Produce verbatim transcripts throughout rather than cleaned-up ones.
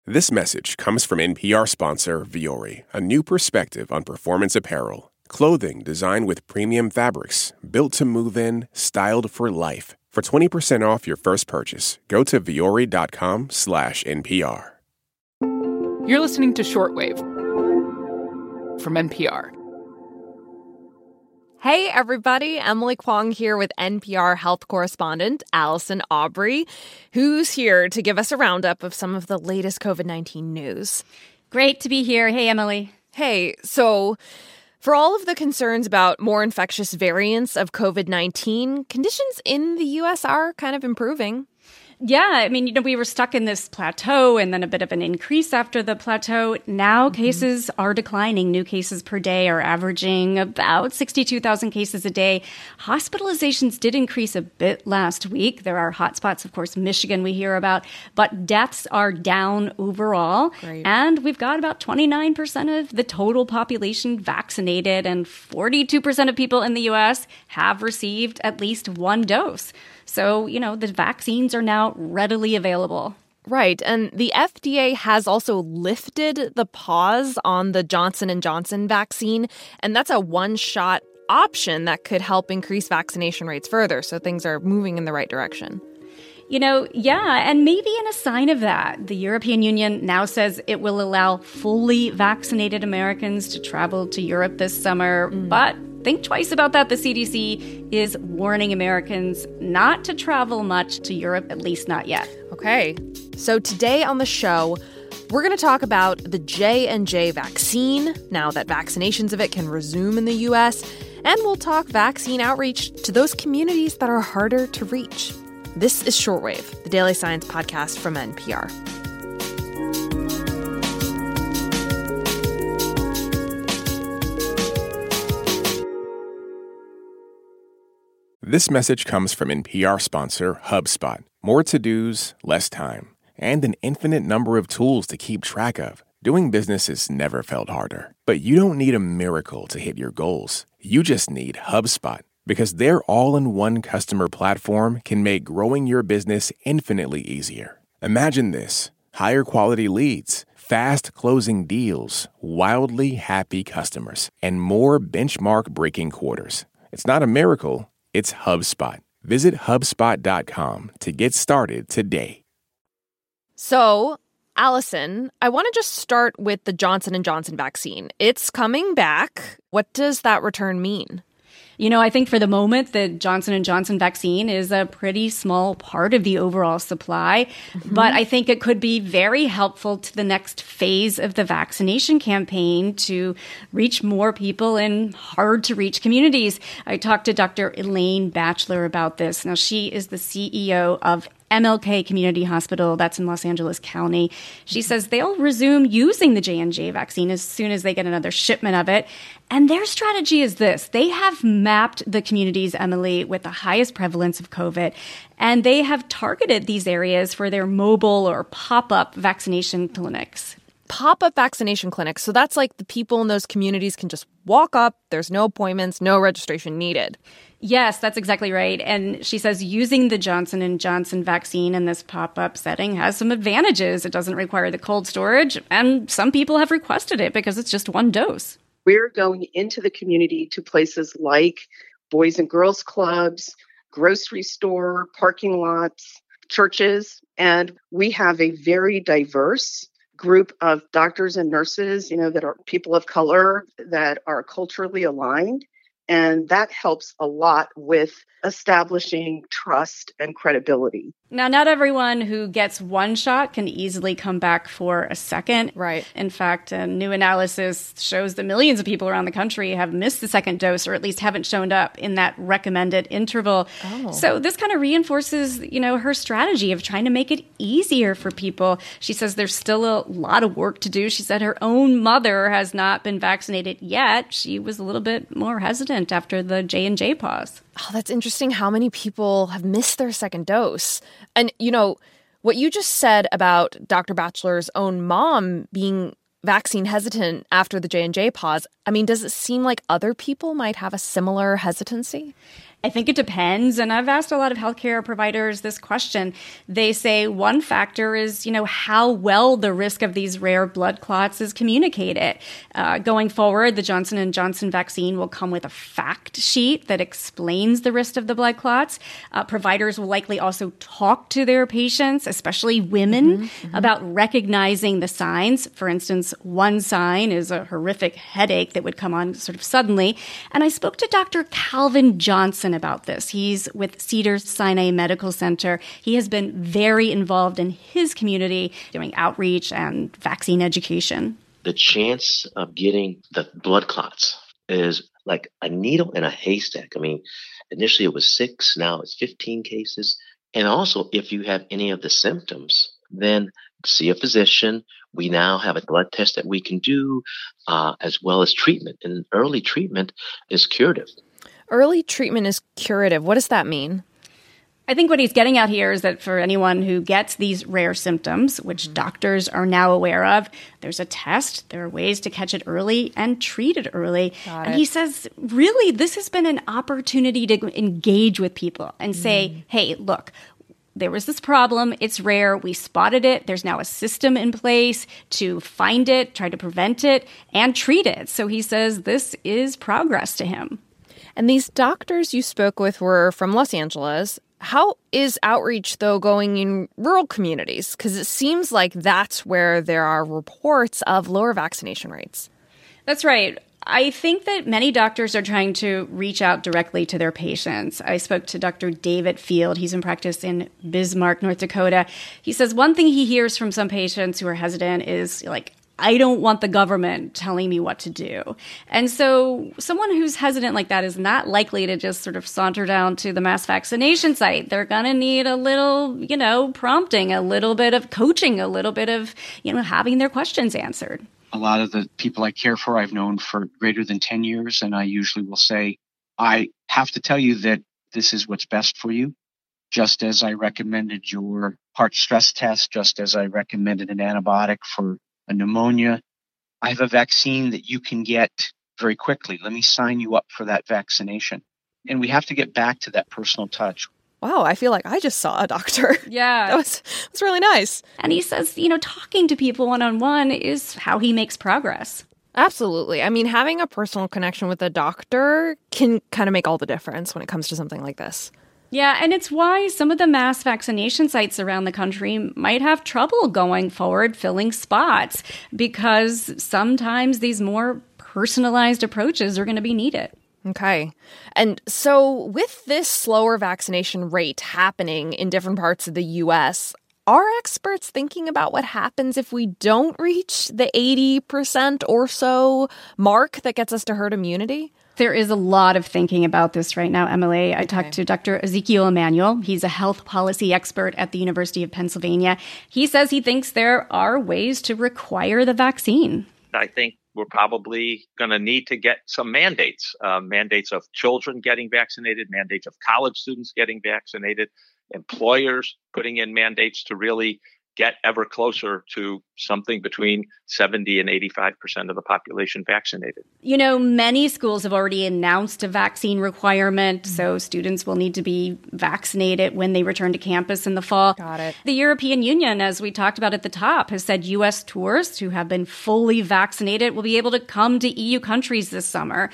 This message comes from N P R sponsor Vuori, a new perspective on performance apparel. Clothing designed with premium fabrics, built to move in, styled for life. For twenty percent off your first purchase, go to vuori.com slash NPR. You're listening to Shortwave from N P R. Hey, everybody. Emily Kwong here with N P R health correspondent Allison Aubrey, who's here to give us a roundup of some of the latest covid nineteen news. Great to be here. Hey, Emily. Hey, so for all of the concerns about more infectious variants of covid nineteen, conditions in the U S are kind of improving. Yeah, I mean, you know, we were stuck in this plateau and then a bit of an increase after the plateau. Now mm-hmm. cases are declining. New cases per day are averaging about sixty-two thousand cases a day. Hospitalizations did increase a bit last week. There are hotspots, of course, Michigan we hear about, but deaths are down overall. Great. And we've got about twenty-nine percent of the total population vaccinated, and forty-two percent of people in the U S have received at least one dose. So, you know, the vaccines are now readily available. Right. And the F D A has also lifted the pause on the Johnson and Johnson vaccine. And that's a one-shot option that could help increase vaccination rates further. So things are moving in the right direction. You know, yeah, and maybe in a sign of that, the European Union now says it will allow fully vaccinated Americans to travel to Europe this summer. Mm. But think twice about that. The C D C is warning Americans not to travel much to Europe, at least not yet. Okay. So today on the show, we're going to talk about the J and J vaccine, now that vaccinations of it can resume in the U S, and we'll talk vaccine outreach to those communities that are harder to reach. This is Shortwave, the daily science podcast from N P R. This message comes from N P R sponsor HubSpot. More to-dos, less time, and an infinite number of tools to keep track of. Doing business has never felt harder. But you don't need a miracle to hit your goals. You just need HubSpot, because their all-in-one customer platform can make growing your business infinitely easier. Imagine this: higher quality leads, fast closing deals, wildly happy customers, and more benchmark-breaking quarters. It's not a miracle. It's HubSpot. Visit HubSpot dot com to get started today. So, Allison, I want to just start with the Johnson and Johnson vaccine. It's coming back. What does that return mean? You know, I think for the moment, the Johnson and Johnson vaccine is a pretty small part of the overall supply. Mm-hmm. But I think it could be very helpful to the next phase of the vaccination campaign to reach more people in hard-to-reach communities. I talked to Doctor Elaine Batchelor about this. Now, she is the C E O of M L K Community Hospital, that's in Los Angeles County. She says they'll resume using the J and J vaccine as soon as they get another shipment of it. And their strategy is this. They have mapped the communities, Emily, with the highest prevalence of COVID, and they have targeted these areas for their mobile or pop-up vaccination clinics. Pop-up vaccination clinics. So that's like the people in those communities can just walk up. There's no appointments, no registration needed. Yes, that's exactly right. And she says using the Johnson and Johnson vaccine in this pop-up setting has some advantages. It doesn't require the cold storage, and some people have requested it because it's just one dose. We're going into the community to places like Boys and Girls Clubs, grocery store, parking lots, churches, and we have a very diverse group of doctors and nurses, you know, that are people of color, that are culturally aligned. And that helps a lot with establishing trust and credibility. Now, not everyone who gets one shot can easily come back for a second. Right. In fact, a new analysis shows that millions of people around the country have missed the second dose, or at least haven't shown up in that recommended interval. Oh. So this kind of reinforces, you know, her strategy of trying to make it easier for people. She says there's still a lot of work to do. She said her own mother has not been vaccinated yet. She was a little bit more hesitant after the J and J pause. Oh, that's interesting how many people have missed their second dose. And, you know, what you just said about Doctor Batchelor's own mom being vaccine hesitant after the J and J pause, I mean, does it seem like other people might have a similar hesitancy? I think it depends. And I've asked a lot of healthcare providers this question. They say one factor is, you know, how well the risk of these rare blood clots is communicated. Uh, going forward, the Johnson and Johnson vaccine will come with a fact sheet that explains the risk of the blood clots. Uh, providers will likely also talk to their patients, especially women, mm-hmm, mm-hmm. about recognizing the signs. For instance, one sign is a horrific headache that would come on sort of suddenly. And I spoke to Doctor Calvin Johnson about this. He's with Cedars-Sinai Medical Center. He has been very involved in his community doing outreach and vaccine education. The chance of getting the blood clots is like a needle in a haystack. I mean, initially it was six, now it's fifteen cases. And also, if you have any of the symptoms, then see a physician. We now have a blood test that we can do, uh, as well as treatment. And early treatment is curative. Early treatment is curative. What does that mean? I think what he's getting at here is that for anyone who gets these rare symptoms, which mm-hmm. doctors are now aware of, there's a test, there are ways to catch it early and treat it early. Got and it. he says, really, this has been an opportunity to engage with people and mm. say, hey, look, there was this problem. It's rare. We spotted it. There's now a system in place to find it, try to prevent it, and treat it. So he says this is progress to him. And these doctors you spoke with were from Los Angeles. How is outreach, though, going in rural communities? Because it seems like that's where there are reports of lower vaccination rates. That's right. I think that many doctors are trying to reach out directly to their patients. I spoke to Doctor David Field. He's in practice in Bismarck, North Dakota. He says one thing he hears from some patients who are hesitant is like, I don't want the government telling me what to do. And so someone who's hesitant like that is not likely to just sort of saunter down to the mass vaccination site. They're going to need a little, you know, prompting, a little bit of coaching, a little bit of, you know, having their questions answered. A lot of the people I care for, I've known for greater than ten years, and I usually will say, I have to tell you that this is what's best for you, just as I recommended your heart stress test, just as I recommended an antibiotic for a pneumonia. I have a vaccine that you can get very quickly. Let me sign you up for that vaccination. And we have to get back to that personal touch. Wow, I feel like I just saw a doctor. Yeah. That was, that was really nice. And he says, you know, talking to people one-on-one is how he makes progress. Absolutely. I mean, having a personal connection with a doctor can kind of make all the difference when it comes to something like this. Yeah, and it's why some of the mass vaccination sites around the country might have trouble going forward filling spots, because sometimes these more personalized approaches are going to be needed. Okay. And so with this slower vaccination rate happening in different parts of the U S, are experts thinking about what happens if we don't reach the eighty percent or so mark that gets us to herd immunity? There is a lot of thinking about this right now, Emily. I okay. talked to Doctor Ezekiel Emanuel. He's a health policy expert at the University of Pennsylvania. He says he thinks there are ways to require the vaccine. I think we're probably going to need to get some mandates, uh, mandates of children getting vaccinated, mandates of college students getting vaccinated, employers putting in mandates to really get ever closer to something between seventy and eighty-five percent of the population vaccinated. You know, many schools have already announced a vaccine requirement, so students will need to be vaccinated when they return to campus in the fall. Got it. The European Union, as we talked about at the top, has said U S tourists who have been fully vaccinated will be able to come to E U countries this summer.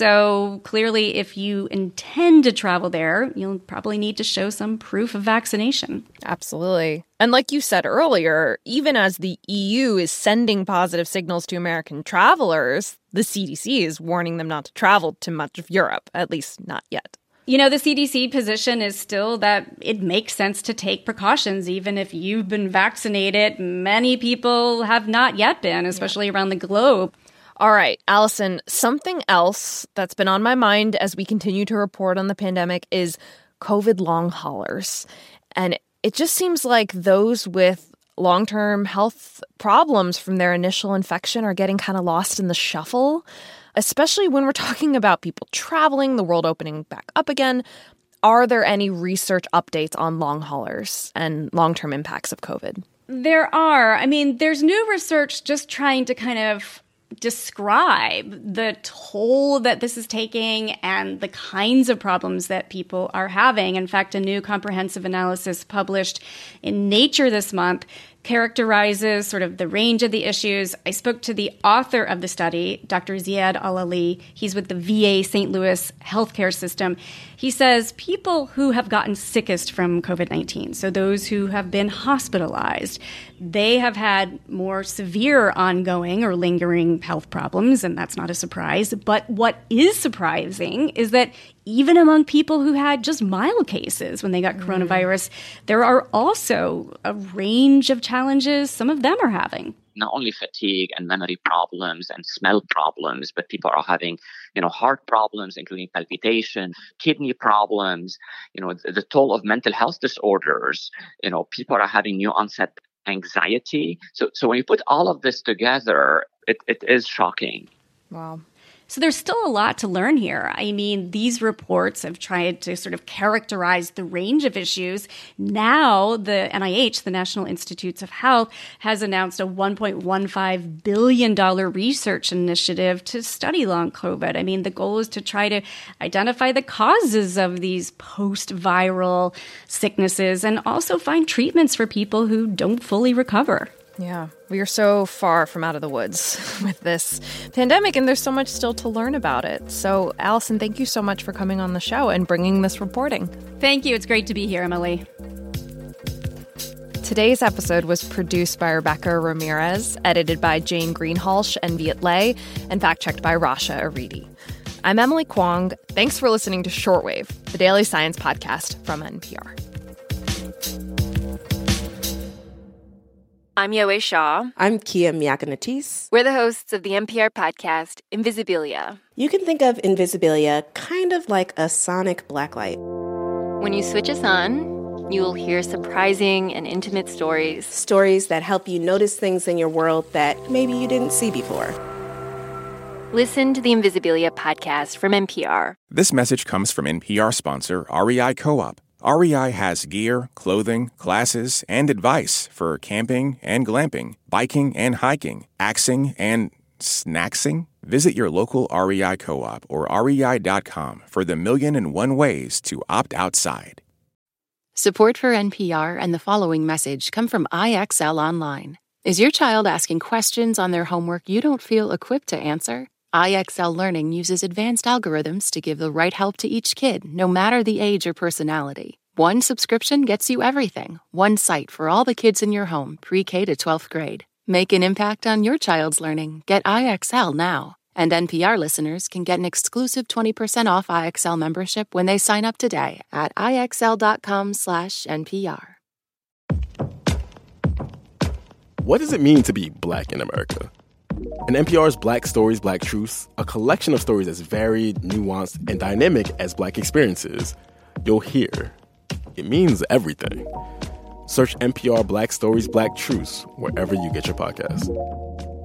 So clearly, if you intend to travel there, you'll probably need to show some proof of vaccination. Absolutely. And like you said earlier, even as the E U is sending positive signals to American travelers, the C D C is warning them not to travel to much of Europe, at least not yet. You know, the C D C position is still that it makes sense to take precautions, even if you've been vaccinated. Many people have not yet been, especially yeah. around the globe. All right, Allison, something else that's been on my mind as we continue to report on the pandemic is COVID long haulers. And it just seems like those with long-term health problems from their initial infection are getting kind of lost in the shuffle, especially when we're talking about people traveling, the world opening back up again. Are there any research updates on long haulers and long-term impacts of COVID? There are. I mean, there's new research just trying to kind of describe the toll that this is taking and the kinds of problems that people are having. In fact, a new comprehensive analysis published in Nature this month characterizes sort of the range of the issues. I spoke to the author of the study, Doctor Ziad Al-Ali. He's with the V A Saint Louis healthcare system. He says people who have gotten sickest from COVID nineteen, so those who have been hospitalized, they have had more severe ongoing or lingering health problems, and that's not a surprise. But what is surprising is that even among people who had just mild cases when they got coronavirus, there are also a range of challenges some of them are having. Not only fatigue and memory problems and smell problems, but people are having, you know, heart problems, including palpitation, kidney problems, you know, the, the toll of mental health disorders. You know, people are having new onset anxiety. So, so when you put all of this together, it, it is shocking. Wow. So there's still a lot to learn here. I mean, these reports have tried to sort of characterize the range of issues. Now, the N I H, the National Institutes of Health, has announced a one point one five billion dollars research initiative to study long COVID. I mean, the goal is to try to identify the causes of these post-viral sicknesses and also find treatments for people who don't fully recover. Yeah, we are so far from out of the woods with this pandemic, and there's so much still to learn about it. So, Allison, thank you so much for coming on the show and bringing this reporting. Thank you. It's great to be here, Emily. Today's episode was produced by Rebecca Ramirez, edited by Jane Greenhalgh and Viet Le, and fact-checked by Rasha Aridi. I'm Emily Kwong. Thanks for listening to Shortwave, the daily science podcast from N P R. I'm Yowei Shaw. I'm Kia Miakanatis. We're the hosts of the N P R podcast, Invisibilia. You can think of Invisibilia kind of like a sonic blacklight. When you switch us on, you'll hear surprising and intimate stories. Stories that help you notice things in your world that maybe you didn't see before. Listen to the Invisibilia podcast from N P R. This message comes from N P R sponsor R E I Co-op. R E I has gear, clothing, classes, and advice for camping and glamping, biking and hiking, axing and snacksing. Visit your local R E I Co-op or R E I dot com for the million and one ways to opt outside. Support for N P R and the following message come from I X L Online. Is your child asking questions on their homework you don't feel equipped to answer? I X L Learning uses advanced algorithms to give the right help to each kid, no matter the age or personality. One subscription gets you everything. One site for all the kids in your home, pre-K to twelfth grade. Make an impact on your child's learning. Get I X L now. And N P R listeners can get an exclusive twenty percent off I X L membership when they sign up today at IXL.com slash NPR. What does it mean to be Black in America? In N P R's Black Stories, Black Truths, a collection of stories as varied, nuanced, and dynamic as Black experiences, you'll hear it means everything. Search N P R Black Stories, Black Truths wherever you get your podcasts.